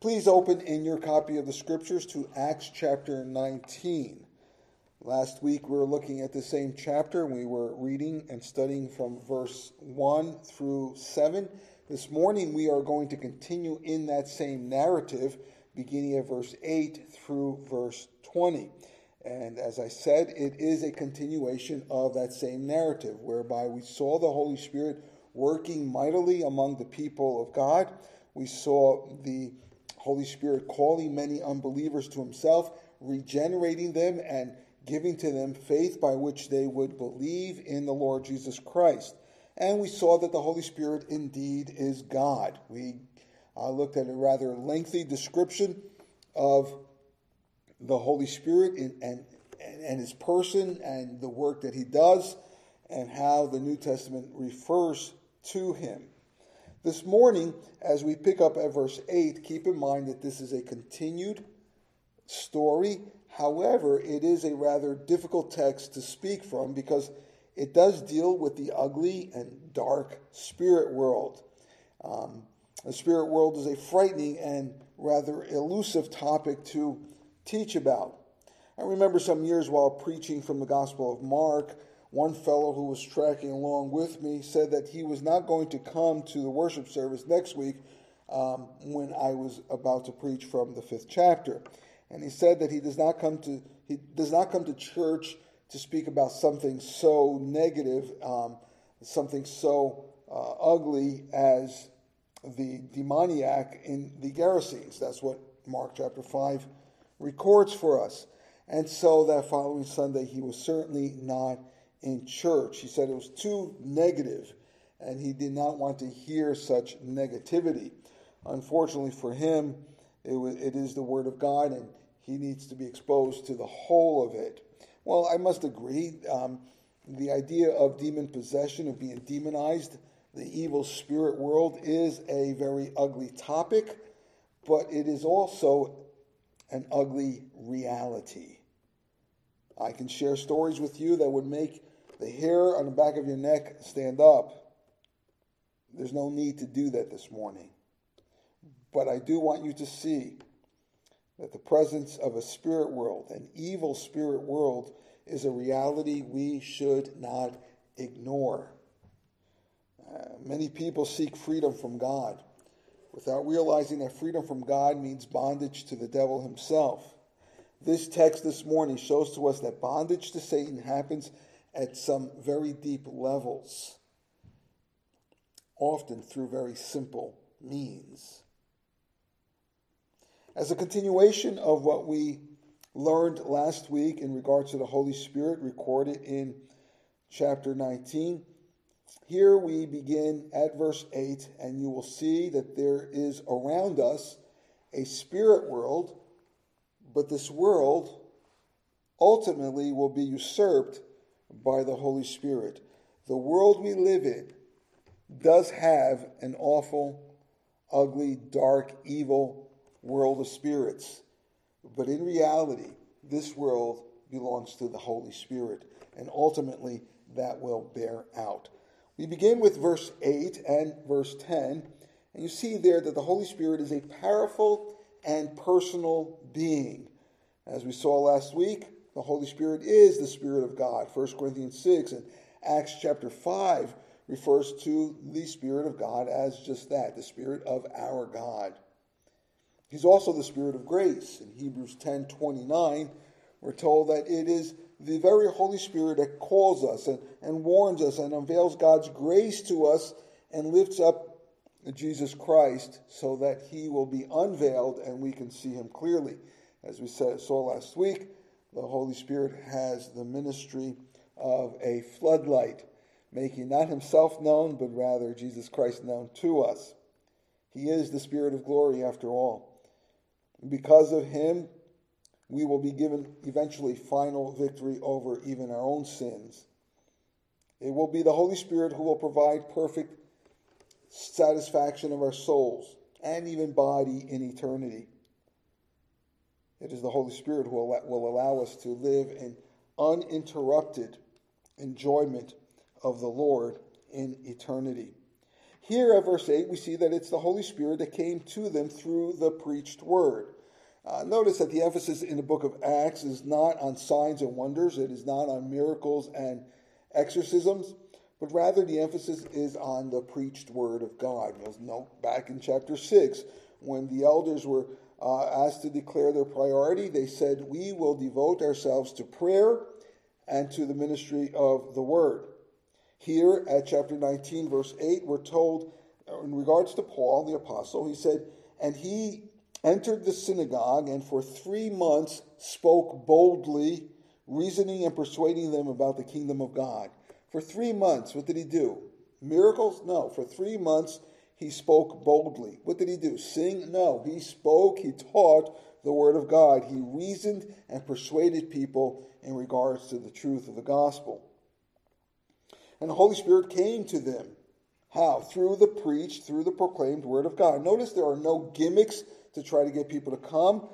Please open in your copy of the Scriptures to Acts chapter 19. Last week we were looking at the same chapter. We were reading and studying from verse 1 through 7. This morning we are going to continue in that same narrative, beginning at verse 8 through verse 20. And as I said, it is a continuation of that same narrative, whereby we saw the Holy Spirit working mightily among the people of God. We saw the Holy Spirit calling many unbelievers to himself, regenerating them and giving to them faith by which they would believe in the Lord Jesus Christ. And we saw that the Holy Spirit indeed is God. We looked at a rather lengthy description of the Holy Spirit and his person and the work that he does and how the New Testament refers to him. This morning, as we pick up at verse 8, keep in mind that this is a continued story. However, it is a rather difficult text to speak from because it does deal with the ugly and dark spirit world. The spirit world is a frightening and rather elusive topic to teach about. I remember some years while preaching from the Gospel of Mark, one fellow who was tracking along with me said that he was not going to come to the worship service next week when I was about to preach from the 5th chapter. And he said that he does not come to church to speak about something so negative, something so ugly as the demoniac in the Gerasenes. That's what Mark chapter 5 records for us. And so that following Sunday, he was certainly not in church. He said it was too negative, and he did not want to hear such negativity. Unfortunately for him, it is the Word of God, and he needs to be exposed to the whole of it. Well, I must agree. The idea of demon possession, of being demonized, the evil spirit world, is a very ugly topic, but it is also an ugly reality. I can share stories with you that would make the hair on the back of your neck stand up. There's no need to do that this morning. But I do want you to see that the presence of a spirit world, an evil spirit world, is a reality we should not ignore. Many people seek freedom from God without realizing that freedom from God means bondage to the devil himself. This text this morning shows to us that bondage to Satan happens at some very deep levels, often through very simple means. As a continuation of what we learned last week in regards to the Holy Spirit recorded in chapter 19, here we begin at verse 8, and you will see that there is around us a spirit world, but this world ultimately will be usurped by the Holy Spirit. The world we live in does have an awful, ugly, dark, evil world of spirits. But in reality, this world belongs to the Holy Spirit, and ultimately that will bear out. We begin with verse 8 and verse 10, and you see there that the Holy Spirit is a powerful and personal being. As we saw last week, the Holy Spirit is the Spirit of God. 1 Corinthians 6 and Acts chapter 5 refers to the Spirit of God as just that, the Spirit of our God. He's also the Spirit of grace. In Hebrews 10:29, we're told that it is the very Holy Spirit that calls us and warns us and unveils God's grace to us and lifts up Jesus Christ so that he will be unveiled and we can see him clearly. As we saw last week, the Holy Spirit has the ministry of a floodlight, making not himself known, but rather Jesus Christ known to us. He is the Spirit of glory after all. Because of him, we will be given eventually final victory over even our own sins. It will be the Holy Spirit who will provide perfect satisfaction of our souls and even body in eternity. It is the Holy Spirit who will allow us to live in uninterrupted enjoyment of the Lord in eternity. Here at verse 8, we see that it's the Holy Spirit that came to them through the preached word. Notice that the emphasis in the book of Acts is not on signs and wonders. It is not on miracles and exorcisms, but rather the emphasis is on the preached word of God. You'll note back in chapter 6, when the elders were asked to declare their priority, they said, "We will devote ourselves to prayer and to the ministry of the word." Here at chapter 19, verse 8, we're told in regards to Paul, the apostle, he said, "And he entered the synagogue and for 3 months spoke boldly, reasoning and persuading them about the kingdom of God." For 3 months, what did he do? Miracles? No. For 3 months, he spoke boldly. What did he do? Sing? No. He spoke, he taught the word of God. He reasoned and persuaded people in regards to the truth of the gospel. And the Holy Spirit came to them. How? Through the preached, through the proclaimed word of God. Notice there are no gimmicks to try to get people to come.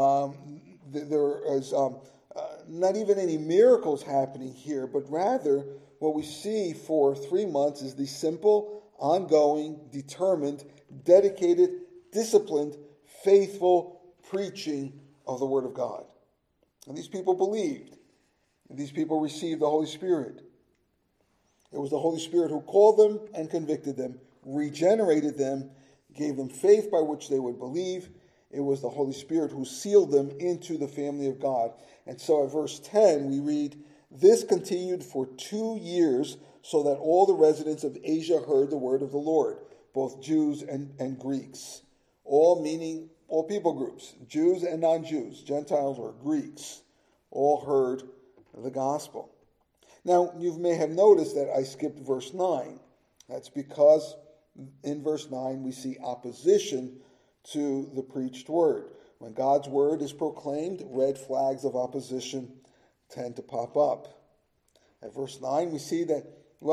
There is not even any miracles happening here, but rather what we see for 3 months is the simple, ongoing, determined, dedicated, disciplined, faithful preaching of the Word of God. And these people believed. And these people received the Holy Spirit. It was the Holy Spirit who called them and convicted them, regenerated them, gave them faith by which they would believe. It was the Holy Spirit who sealed them into the family of God. And so at verse 10 we read, "This continued for 2 years, so that all the residents of Asia heard the word of the Lord, both Jews and Greeks." All meaning all people groups, Jews and non-Jews, Gentiles or Greeks, all heard the gospel. Now, you may have noticed that I skipped verse 9. That's because in verse 9 we see opposition to the preached word. When God's word is proclaimed, red flags of opposition tend to pop up. At verse 9 we see that,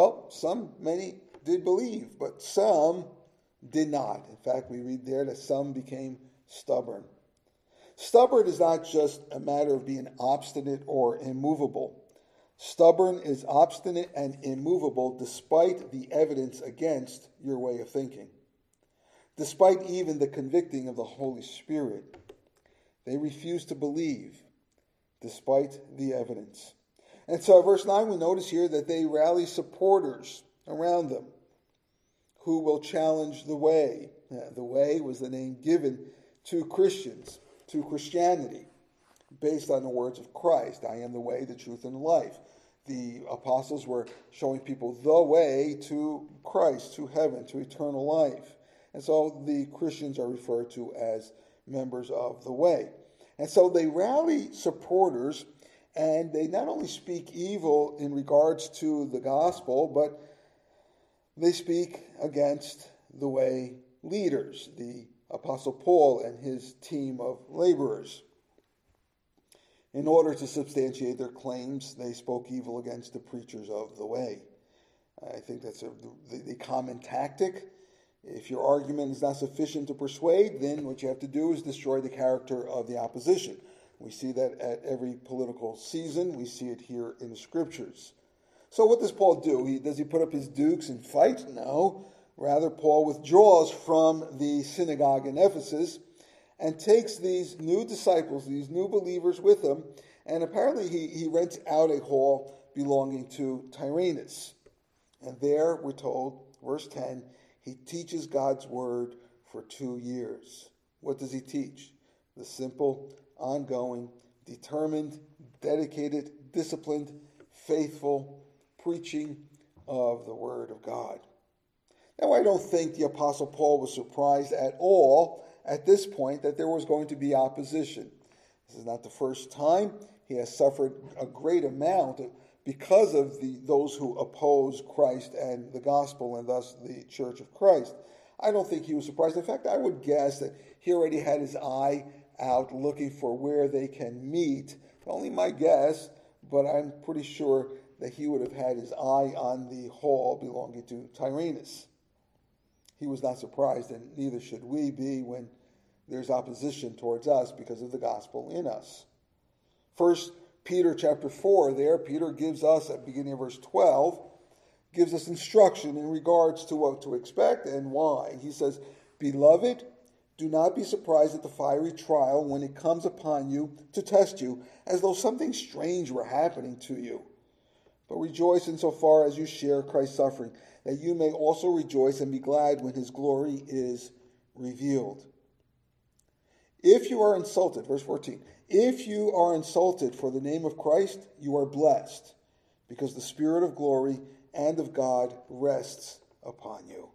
many did believe, but some did not. In fact, we read there that some became stubborn. Stubborn is not just a matter of being obstinate or immovable. Stubborn is obstinate and immovable despite the evidence against your way of thinking. Despite even the convicting of the Holy Spirit, they refuse to believe despite the evidence. And so at verse 9 we notice here that they rally supporters around them who will challenge the way. The way was the name given to Christians, to Christianity, based on the words of Christ. "I am the way, the truth, and the life." The apostles were showing people the way to Christ, to heaven, to eternal life. And so the Christians are referred to as members of the way. And so they rally supporters, and they not only speak evil in regards to the gospel, but they speak against the way leaders, the Apostle Paul and his team of laborers. In order to substantiate their claims, they spoke evil against the preachers of the way. I think that's the common tactic. If your argument is not sufficient to persuade, then what you have to do is destroy the character of the opposition. We see that at every political season. We see it here in the Scriptures. So what does Paul do? Does he put up his dukes and fight? No. Rather, Paul withdraws from the synagogue in Ephesus and takes these new disciples, these new believers with him, and apparently he rents out a hall belonging to Tyrannus. And there we're told, verse 10, he teaches God's word for 2 years. What does he teach? The simple, ongoing, determined, dedicated, disciplined, faithful preaching of the word of God. Now, I don't think the Apostle Paul was surprised at all at this point that there was going to be opposition. This is not the first time. He has suffered a great amount because of those who oppose Christ and the gospel, and thus the Church of Christ. I don't think he was surprised. In fact, I would guess that he already had his eye out looking for where they can meet. Only my guess, but I'm pretty sure that he would have had his eye on the hall belonging to Tyrannus. He was not surprised, and neither should we be when there's opposition towards us because of the gospel in us. 1 Peter chapter 4 there, Peter gives us, at the beginning of verse 12, gives us instruction in regards to what to expect and why. He says, "Beloved, do not be surprised at the fiery trial when it comes upon you to test you, as though something strange were happening to you. But rejoice insofar as you share Christ's suffering, that you may also rejoice and be glad when his glory is revealed." If you are insulted, verse 14, if you are insulted for the name of Christ, you are blessed, because the Spirit of glory and of God rests upon you.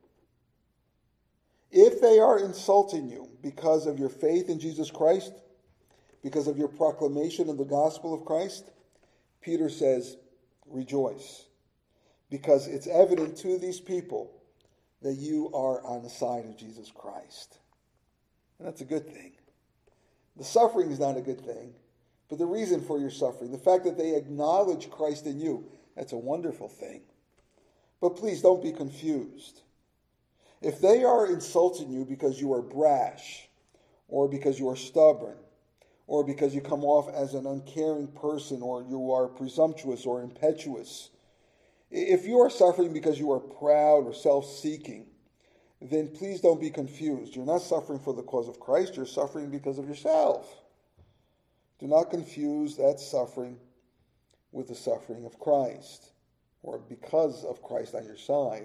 If they are insulting you because of your faith in Jesus Christ, because of your proclamation of the gospel of Christ, Peter says, rejoice, because it's evident to these people that you are on the side of Jesus Christ. And that's a good thing. The suffering is not a good thing, but the reason for your suffering, the fact that they acknowledge Christ in you, that's a wonderful thing. But please don't be confused. If they are insulting you because you are brash, or because you are stubborn, or because you come off as an uncaring person, or you are presumptuous or impetuous, if you are suffering because you are proud or self-seeking, then please don't be confused. You're not suffering for the cause of Christ. You're suffering because of yourself. Do not confuse that suffering with the suffering of Christ, or because of Christ on your side.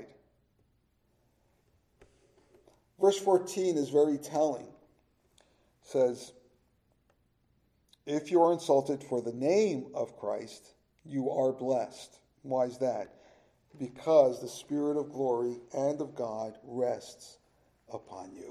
Verse 14 is very telling. It says, if you are insulted for the name of Christ, you are blessed. Why is that? Because the Spirit of glory and of God rests upon you.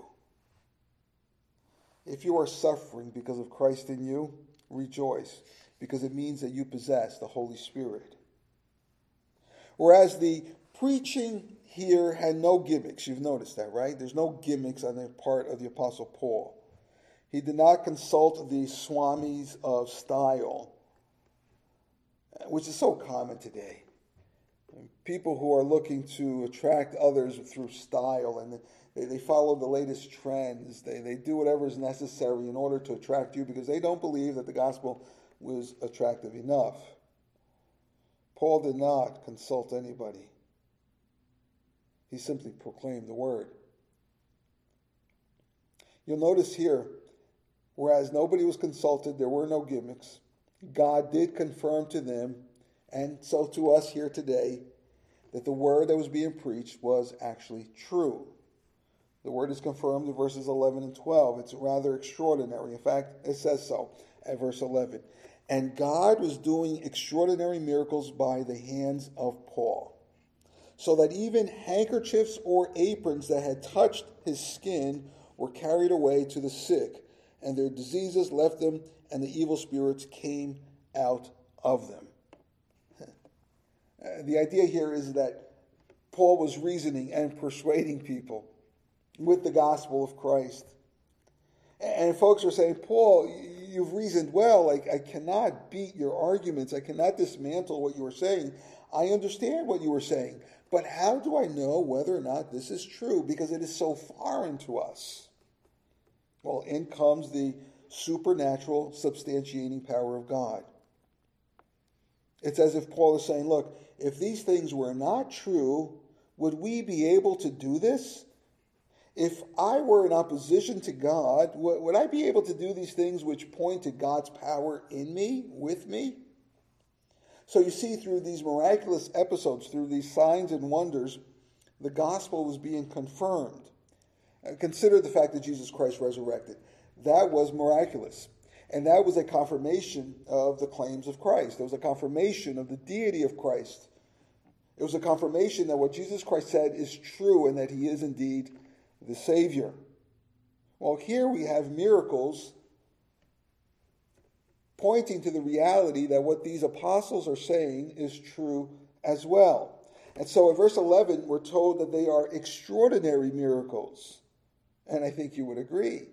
If you are suffering because of Christ in you, rejoice, because it means that you possess the Holy Spirit. Whereas the preaching here had no gimmicks. You've noticed that, right? There's no gimmicks on the part of the Apostle Paul. He did not consult the swamis of style, which is so common today. People who are looking to attract others through style, and they follow the latest trends. They do whatever is necessary in order to attract you because they don't believe that the gospel was attractive enough. Paul did not consult anybody. He simply proclaimed the word. You'll notice here, whereas nobody was consulted, there were no gimmicks, God did confirm to them, and so to us here today, that the word that was being preached was actually true. The word is confirmed in verses 11 and 12. It's rather extraordinary. In fact, it says so at verse 11. And God was doing extraordinary miracles by the hands of Paul, so that even handkerchiefs or aprons that had touched his skin were carried away to the sick, and their diseases left them, and the evil spirits came out of them. The idea here is that Paul was reasoning and persuading people with the gospel of Christ. And folks are saying, Paul, you've reasoned well. I cannot beat your arguments. I cannot dismantle what you were saying. I understand what you were saying. But how do I know whether or not this is true? Because it is so foreign to us. Well, in comes the supernatural substantiating power of God. It's as if Paul is saying, look, if these things were not true, would we be able to do this? If I were in opposition to God, would I be able to do these things which point to God's power in me, with me? So you see, through these miraculous episodes, through these signs and wonders, the gospel was being confirmed. Consider the fact that Jesus Christ resurrected. That was miraculous. And that was a confirmation of the claims of Christ. It was a confirmation of the deity of Christ. It was a confirmation that what Jesus Christ said is true and that he is indeed the Savior. Well, here we have miracles pointing to the reality that what these apostles are saying is true as well. And so in verse 11, we're told that they are extraordinary miracles. And I think you would agree.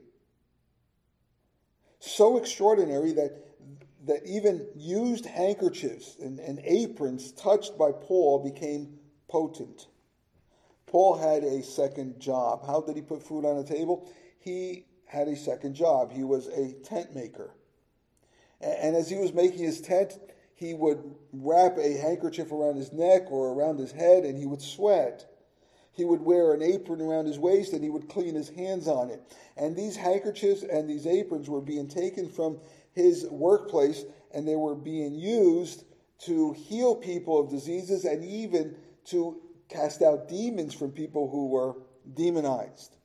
So extraordinary that even used handkerchiefs and aprons touched by Paul became potent. Paul had a second job. How did he put food on the table? He had a second job. He was a tent maker. And as he was making his tent, he would wrap a handkerchief around his neck or around his head, and he would sweat. He would wear an apron around his waist, and he would clean his hands on it. And these handkerchiefs and these aprons were being taken from his workplace, and they were being used to heal people of diseases and even to cast out demons from people who were demonized.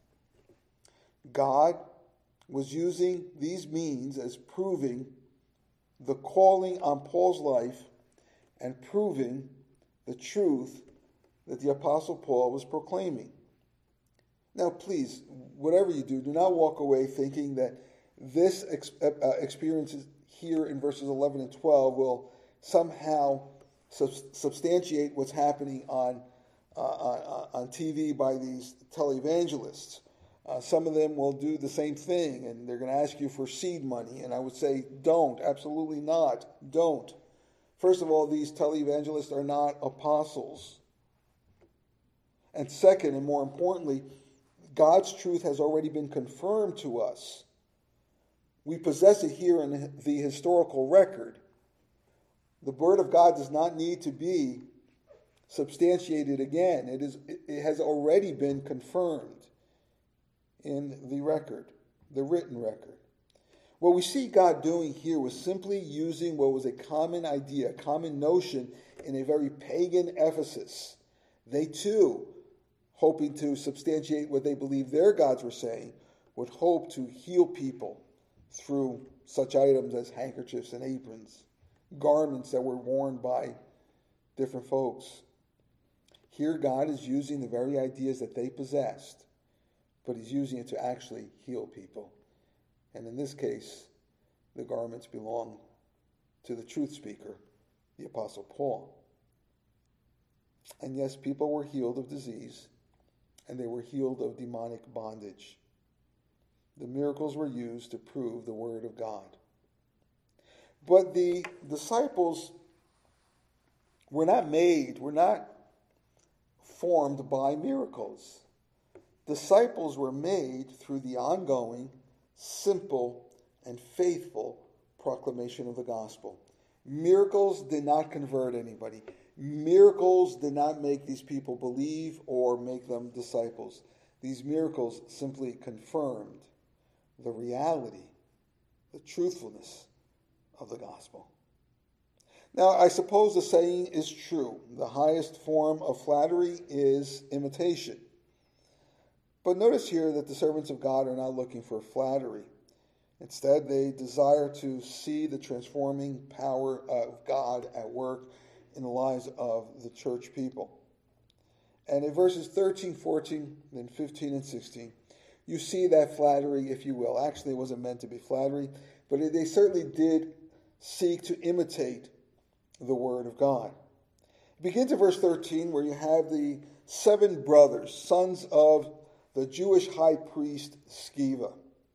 God was using these means as proving the calling on Paul's life and proving the truth that the Apostle Paul was proclaiming. Now, please, whatever you do, do not walk away thinking that this experience here in verses 11 and 12 will somehow substantiate what's happening on TV by these televangelists. Some of them will do the same thing, and they're going to ask you for seed money. And I would say, don't. Absolutely not. Don't. First of all, these televangelists are not apostles. And second, and more importantly, God's truth has already been confirmed to us. We possess it here in the historical record. The Word of God does not need to be substantiated again. It has already been confirmed in the record, the written record. What we see God doing here was simply using what was a common idea, a common notion in a very pagan Ephesus. They too, hoping to substantiate what they believed their gods were saying, would hope to heal people through such items as handkerchiefs and aprons, garments that were worn by different folks. Here God is using the very ideas that they possessed, but he's using it to actually heal people. And in this case, the garments belong to the truth speaker, the Apostle Paul. And yes, people were healed of disease, and they were healed of demonic bondage. The miracles were used to prove the word of God. But the disciples were not formed by miracles. Disciples were made through the ongoing, simple, and faithful proclamation of the gospel. Miracles did not convert anybody. Miracles did not make these people believe or make them disciples. These miracles simply confirmed the reality, the truthfulness of the gospel. Now, I suppose the saying is true. The highest form of flattery is imitation. But notice here that the servants of God are not looking for flattery. Instead, they desire to see the transforming power of God at work in the lives of the church people. And in verses 13, 14, then 15 and 16, you see that flattery, if you will. Actually, it wasn't meant to be flattery, but they certainly did seek to imitate the word of God. It begins in verse 13, where you have the 7 brothers, sons of the Jewish high priest Sceva.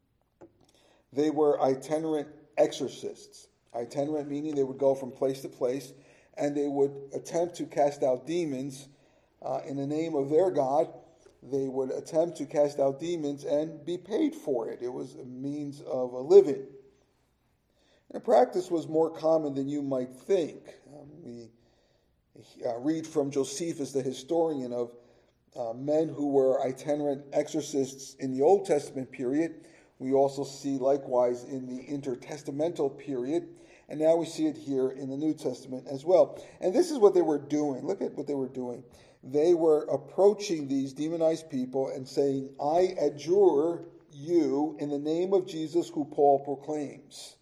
They were itinerant exorcists. Itinerant meaning they would go from place to place, and they would attempt to cast out demons in the name of their God. They would attempt to cast out demons and be paid for it. It was a means of a living. The practice was more common than you might think. We read from Josephus, the historian, of men who were itinerant exorcists in the Old Testament period. We also see likewise in the intertestamental period. And now we see it here in the New Testament as well. And this is what they were doing. Look at what they were doing. They were approaching these demonized people and saying, I adjure you in the name of Jesus who Paul proclaims.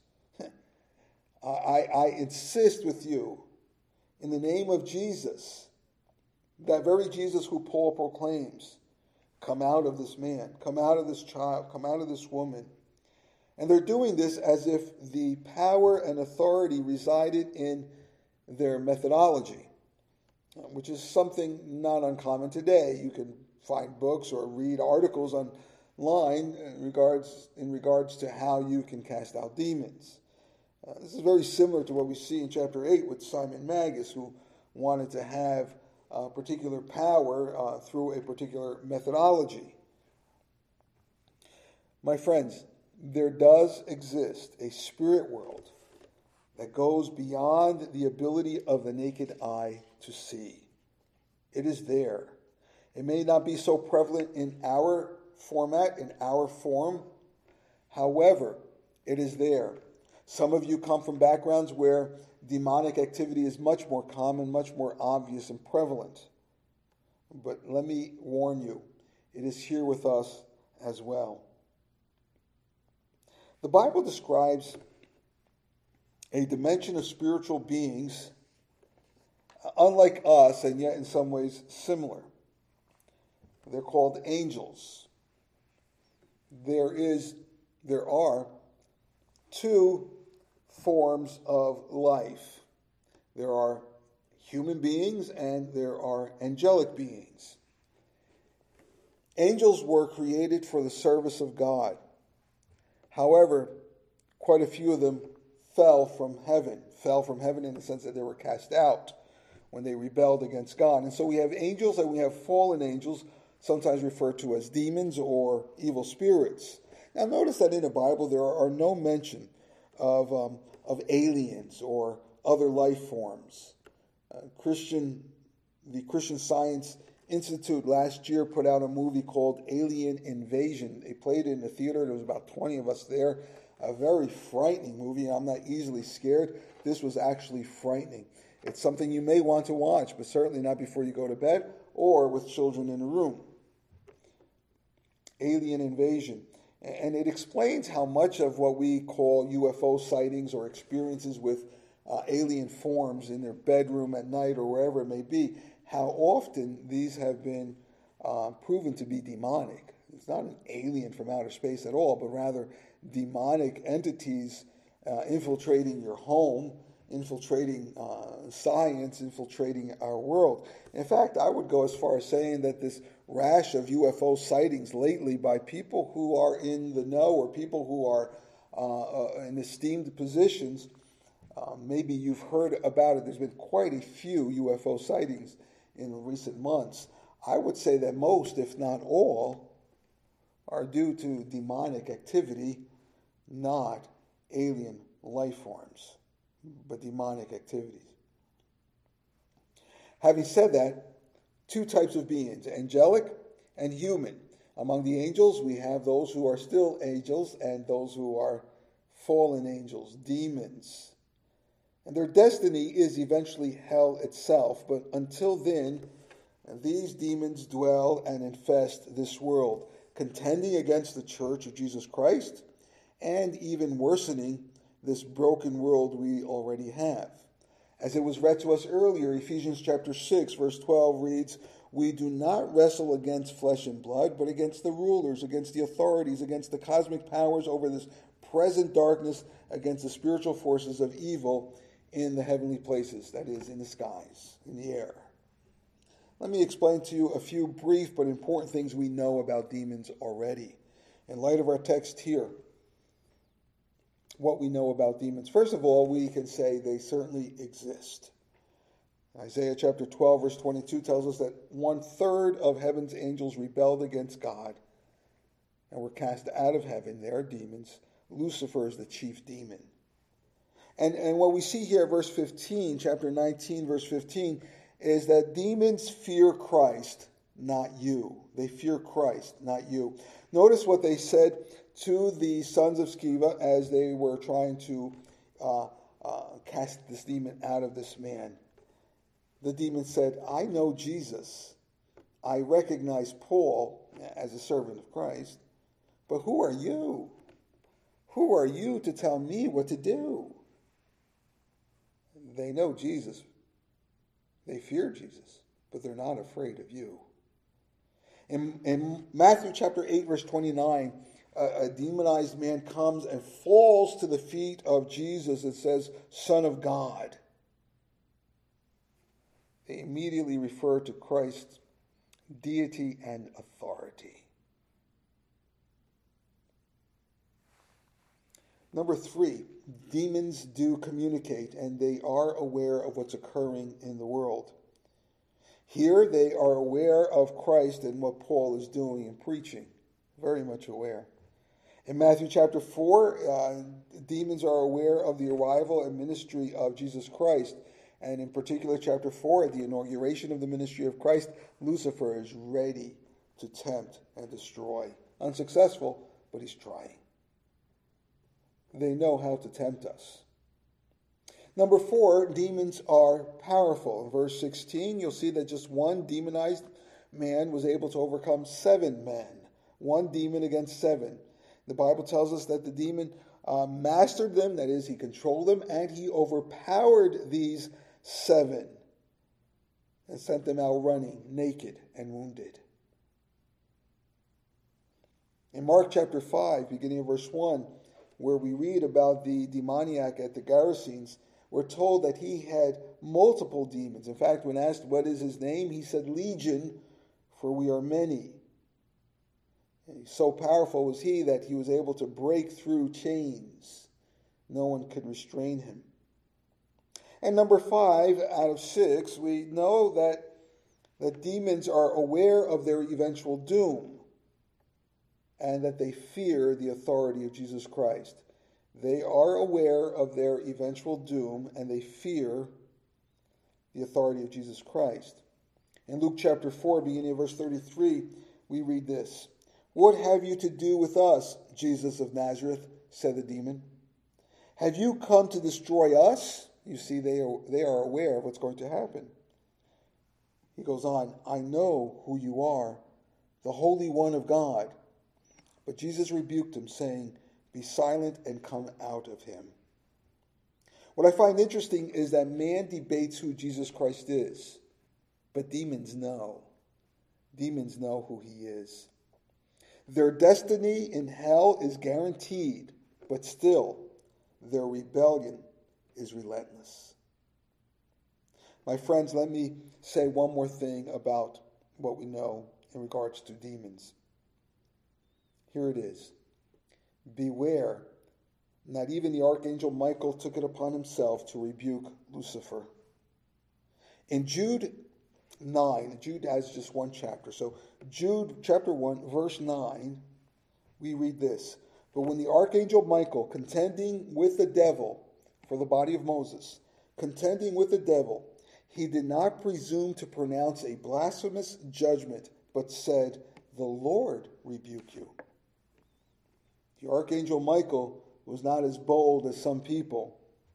I insist with you in the name of Jesus, that very Jesus who Paul proclaims, come out of this man, come out of this child, come out of this woman. And they're doing this as if the power and authority resided in their methodology, which is something not uncommon today. You can find books or read articles online in regards to how you can cast out demons. This is very similar to what we see in chapter 8 with Simon Magus, who wanted to have particular power through a particular methodology. My friends, there does exist a spirit world that goes beyond the ability of the naked eye to see. It is there. It may not be so prevalent in our format, in our form. However, it is there. Some of you come from backgrounds where demonic activity is much more common, much more obvious and prevalent. But let me warn you, it is here with us as well. The Bible describes a dimension of spiritual beings unlike us, and yet in some ways similar. They're called angels. There are two forms of life. There are human beings and there are angelic beings. Angels were created for the service of God. However, quite a few of them fell from heaven in the sense that they were cast out when they rebelled against God. And so we have angels and we have fallen angels, sometimes referred to as demons or evil spirits. Now notice that in the Bible there are no mention of aliens or other life forms. The Christian Science Institute last year put out a movie called Alien Invasion. They played it in the theater. There was about 20 of us there. A very frightening movie. I'm not easily scared. This was actually frightening. It's something you may want to watch, but certainly not before you go to bed or with children in the room. Alien Invasion. And it explains how much of what we call UFO sightings or experiences with alien forms in their bedroom at night or wherever it may be, how often these have been proven to be demonic. It's not an alien from outer space at all, but rather demonic entities infiltrating your home, infiltrating science, infiltrating our world. In fact, I would go as far as saying that this rash of UFO sightings lately by people who are in the know or people who are in esteemed positions, maybe you've heard about it. There's been quite a few UFO sightings in recent months. I would say that most, if not all, are due to demonic activity, not alien life forms, but demonic activities. Having said that, two types of beings, angelic and human. Among the angels, we have those who are still angels and those who are fallen angels, demons. And their destiny is eventually hell itself, but until then, these demons dwell and infest this world, contending against the church of Jesus Christ and even worsening this broken world we already have. As it was read to us earlier, Ephesians chapter 6, verse 12 reads, "We do not wrestle against flesh and blood, but against the rulers, against the authorities, against the cosmic powers over this present darkness, against the spiritual forces of evil in the heavenly places," that is, in the skies, in the air. Let me explain to you a few brief but important things we know about demons already. In light of our text here, what we know about demons. First of all, we can say they certainly exist. Isaiah chapter 12, verse 22 tells us that 1/3 of heaven's angels rebelled against God and were cast out of heaven. They are demons. Lucifer is the chief demon. And what we see here at verse 15, chapter 19, verse 15, is that demons fear Christ, not you. They fear Christ, not you. Notice what they said to the sons of Sceva as they were trying to cast this demon out of this man. The demon said, "I know Jesus. I recognize Paul as a servant of Christ. But who are you? Who are you to tell me what to do?" They know Jesus. They fear Jesus, but they're not afraid of you. In Matthew chapter 8, verse 29, a demonized man comes and falls to the feet of Jesus. It says, "Son of God." They immediately refer to Christ's deity and authority. Number 3, demons do communicate, and they are aware of what's occurring in the world. Here they are aware of Christ and what Paul is doing and preaching. Very much aware. In Matthew chapter 4, demons are aware of the arrival and ministry of Jesus Christ. And in particular, chapter 4, at the inauguration of the ministry of Christ, Lucifer is ready to tempt and destroy. Unsuccessful, but he's trying. They know how to tempt us. Number 4, demons are powerful. In verse 16, you'll see that just one demonized man was able to overcome 7 men. One demon against 7. The Bible tells us that the demon mastered them, that is, he controlled them, and he overpowered these 7 and sent them out running, naked and wounded. In Mark chapter 5, beginning of verse 1, where we read about the demoniac at the Gerasenes, we're told that he had multiple demons. In fact, when asked what is his name, he said, Legion, for we are many. And so powerful was he that he was able to break through chains. No one could restrain him. And number 5 out of 6, we know that demons are aware of their eventual doom and that they fear the authority of Jesus Christ. They are aware of their eventual doom and they fear the authority of Jesus Christ. In Luke chapter 4, beginning of verse 33, we read this. What have you to do with us, Jesus of Nazareth? Said the demon. Have you come to destroy us? You see, they are aware of what's going to happen. He goes on, I know who you are, the Holy One of God. But Jesus rebuked him, saying, be silent and come out of him. What I find interesting is that man debates who Jesus Christ is, but demons know. Demons know who he is. Their destiny in hell is guaranteed, but still, their rebellion is relentless. My friends, let me say one more thing about what we know in regards to demons. Here it is. Beware, not even the archangel Michael took it upon himself to rebuke Lucifer. In Jude 9, Jude has just one chapter. So Jude chapter 1, verse 9, we read this. But when the archangel Michael, contending with the devil for the body of Moses, contending with the devil, he did not presume to pronounce a blasphemous judgment, but said, the Lord rebuke you. The archangel Michael was not as bold as some people.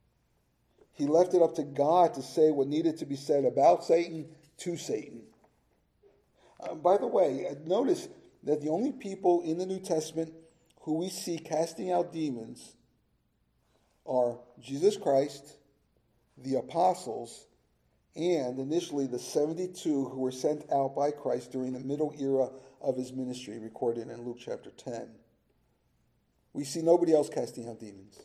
He left it up to God to say what needed to be said about Satan to Satan. By the way, notice that the only people in the New Testament who we see casting out demons are Jesus Christ, the apostles, and initially the 72 who were sent out by Christ during the middle era of his ministry, recorded in Luke chapter 10. We see nobody else casting out demons.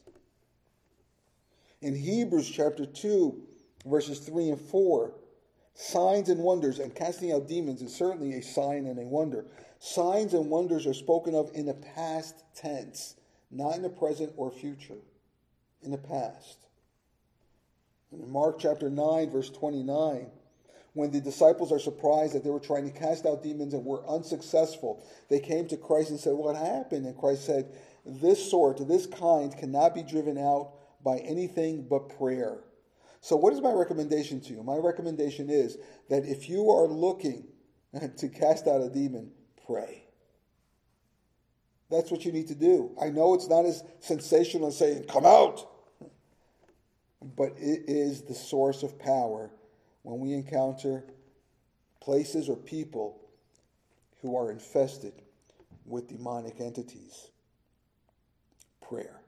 In Hebrews chapter 2, verses 3 and 4, signs and wonders, and casting out demons is certainly a sign and a wonder. Signs and wonders are spoken of in the past tense, not in the present or future, in the past. And in Mark chapter 9, verse 29, when the disciples are surprised that they were trying to cast out demons and were unsuccessful, they came to Christ and said, what happened? And Christ said, this kind cannot be driven out by anything but prayer. So what is my recommendation to you? My recommendation is that if you are looking to cast out a demon, pray. That's what you need to do. I know it's not as sensational as saying, come out. But it is the source of power when we encounter places or people who are infested with demonic entities. Prayer.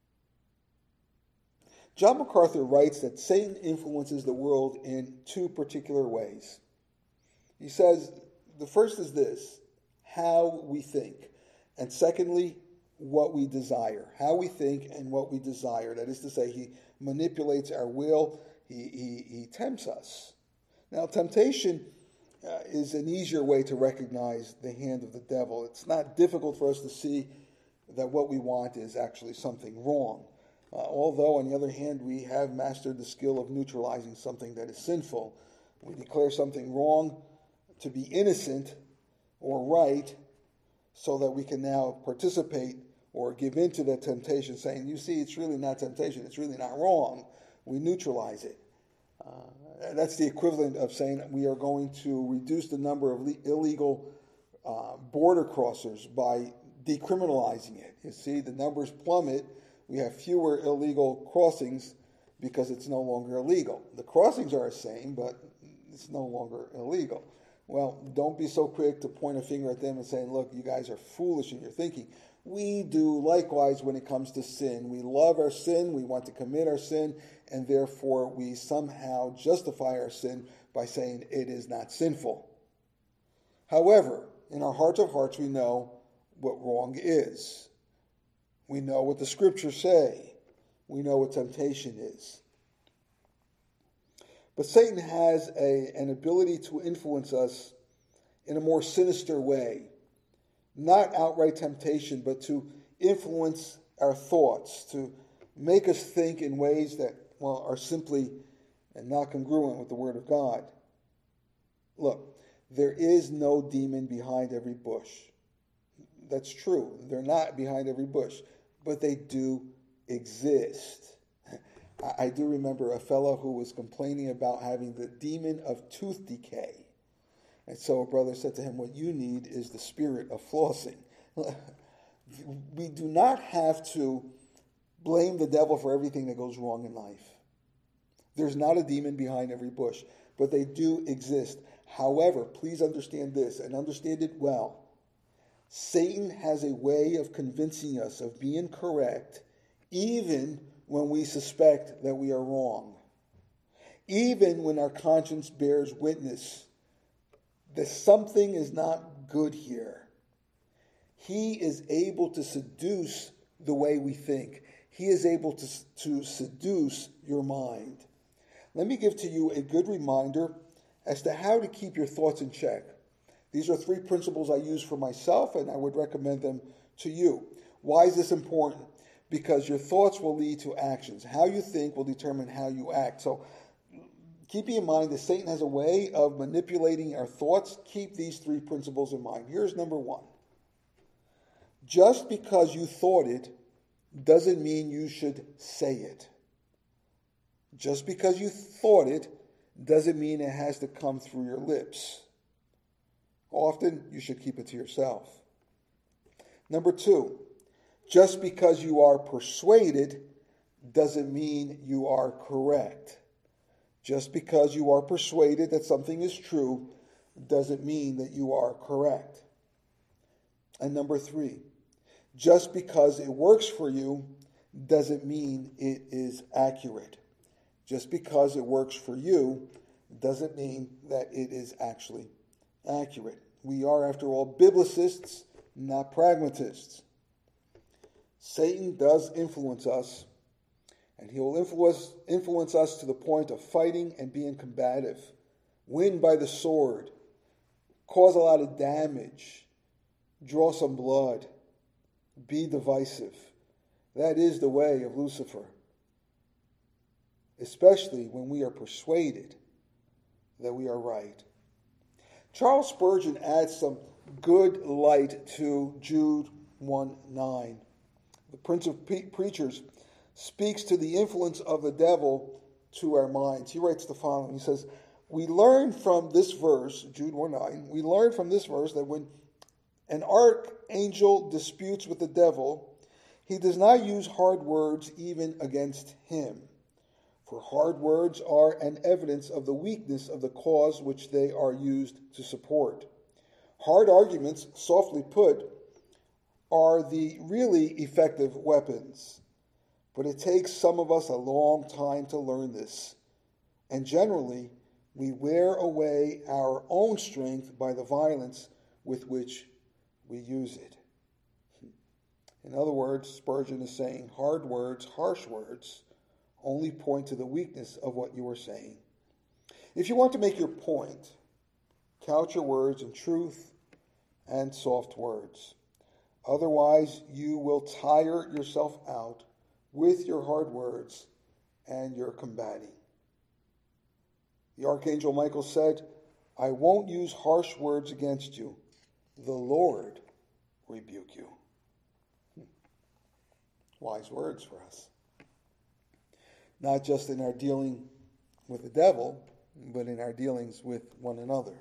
John MacArthur writes that Satan influences the world in 2 particular ways. He says the first is this, how we think. And secondly, what we desire. How we think and what we desire. That is to say, he manipulates our will. He tempts us. Now, temptation is an easier way to recognize the hand of the devil. It's not difficult for us to see that what we want is actually something wrong. Although, on the other hand, we have mastered the skill of neutralizing something that is sinful. We declare something wrong to be innocent or right so that we can now participate or give in to that temptation, saying, you see, it's really not temptation, it's really not wrong. We neutralize it. That's the equivalent of saying that we are going to reduce the number of illegal border crossers by decriminalizing it. You see, the numbers plummet. We have fewer illegal crossings because it's no longer illegal. The crossings are the same, but it's no longer illegal. Well, don't be so quick to point a finger at them and say, look, you guys are foolish in your thinking. We do likewise when it comes to sin. We love our sin, we want to commit our sin, and therefore we somehow justify our sin by saying it is not sinful. However, in our hearts of hearts, we know what wrong is. We know what the scriptures say. We know what temptation is. But Satan has an ability to influence us in a more sinister way. Not outright temptation, but to influence our thoughts, to make us think in ways that, well, are simply and not congruent with the Word of God. Look, there is no demon behind every bush. That's true. They're not behind every bush, but they do exist. I do remember a fellow who was complaining about having the demon of tooth decay. And so a brother said to him, what you need is the spirit of flossing. We do not have to blame the devil for everything that goes wrong in life. There's not a demon behind every bush, but they do exist. However, please understand this, and understand it well. Satan has a way of convincing us of being correct, even when we suspect that we are wrong. Even when our conscience bears witness that something is not good here. He is able to seduce the way we think. He is able to seduce your mind. Let me give to you a good reminder as to how to keep your thoughts in check. These are 3 principles I use for myself, and I would recommend them to you. Why is this important? Because your thoughts will lead to actions. How you think will determine how you act. So keeping in mind that Satan has a way of manipulating our thoughts, keep these 3 principles in mind. Here's number 1. Just because you thought it doesn't mean you should say it. Just because you thought it doesn't mean it has to come through your lips. Often, you should keep it to yourself. Number 2, just because you are persuaded doesn't mean you are correct. Just because you are persuaded that something is true doesn't mean that you are correct. And number 3, just because it works for you doesn't mean it is accurate. Just because it works for you doesn't mean that it is actually accurate. We are, after all, biblicists, not pragmatists. Satan does influence us, and he will influence us to the point of fighting and being combative, win by the sword, cause a lot of damage, draw some blood, be divisive. That is the way of Lucifer, especially when we are persuaded that we are right. Charles Spurgeon adds some good light to Jude 1:9. The Prince of Preachers speaks to the influence of the devil to our minds. He writes the following. He says, we learn from this verse, Jude 1:9, we learn from this verse that when an archangel disputes with the devil, he does not use hard words even against him. For hard words are an evidence of the weakness of the cause which they are used to support. Hard arguments, softly put, are the really effective weapons. But it takes some of us a long time to learn this. And generally, we wear away our own strength by the violence with which we use it. In other words, Spurgeon is saying hard words, harsh words, only point to the weakness of what you are saying. If you want to make your point, couch your words in truth and soft words. Otherwise, you will tire yourself out with your hard words and your combating. The Archangel Michael said, I won't use harsh words against you. The Lord rebuke you. wise words for us. Not just in our dealing with the devil, but in our dealings with one another.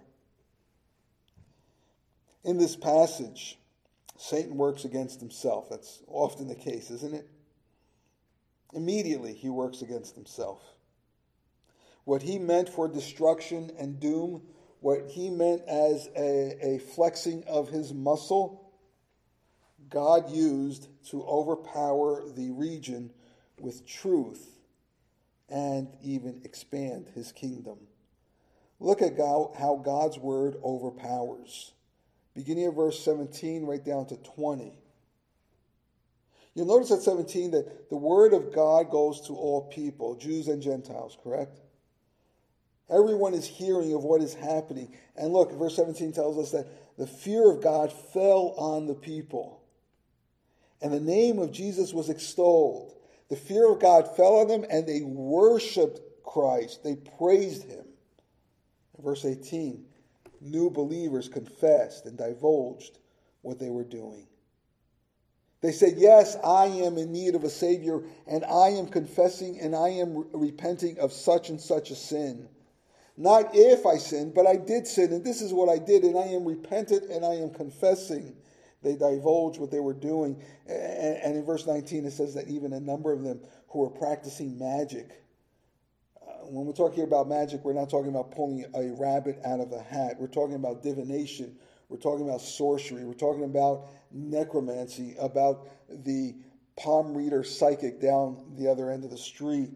In this passage, Satan works against himself. That's often the case, isn't it? Immediately, he works against himself. What he meant for destruction and doom, what he meant as a flexing of his muscle, God used to overpower the region with truth and even expand his kingdom. Look at how God's word overpowers. Beginning of verse 17 right down to 20. You'll notice at 17 that the word of God goes to all people, Jews and Gentiles, correct? Everyone is hearing of what is happening. And look, verse 17 tells us that the fear of God fell on the people. And the name of Jesus was extolled. The fear of God fell on them, and they worshiped Christ. They praised him. In verse 18, new believers confessed and divulged what they were doing. They said, yes, I am in need of a Savior, and I am confessing and I am repenting of such and such a sin. Not if I sinned, but I did sin, and this is what I did, and I am repentant and I am confessing. They divulged what they were doing. And in verse 19 it says that even a number of them who were practicing magic. When we're talking about magic, we're not talking about pulling a rabbit out of a hat. We're talking about divination. We're talking about sorcery. We're talking about necromancy, about the palm reader psychic down the other end of the street.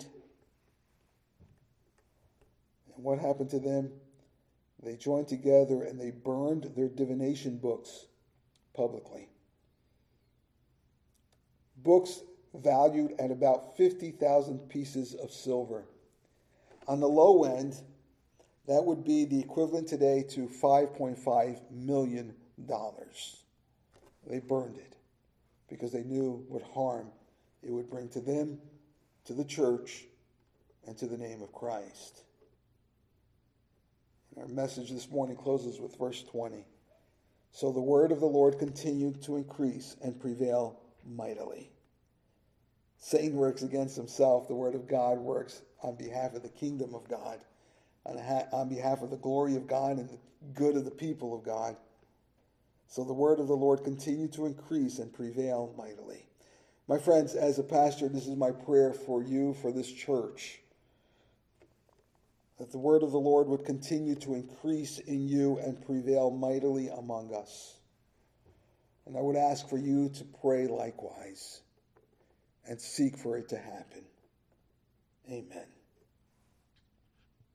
And what happened to them? They joined together and they burned their divination books publicly. Books valued at about 50,000 pieces of silver. On the low end, that would be the equivalent today to $5.5 million. They burned it because they knew what harm it would bring to them, to the church, and to the name of Christ. Our message this morning closes with verse 20. So the word of the Lord continued to increase and prevail mightily. Satan works against himself. The word of God works on behalf of the kingdom of God, on behalf of the glory of God and the good of the people of God. So the word of the Lord continued to increase and prevail mightily. My friends, as a pastor, this is my prayer for you, for this church, that the word of the Lord would continue to increase in you and prevail mightily among us. And I would ask for you to pray likewise and seek for it to happen. Amen.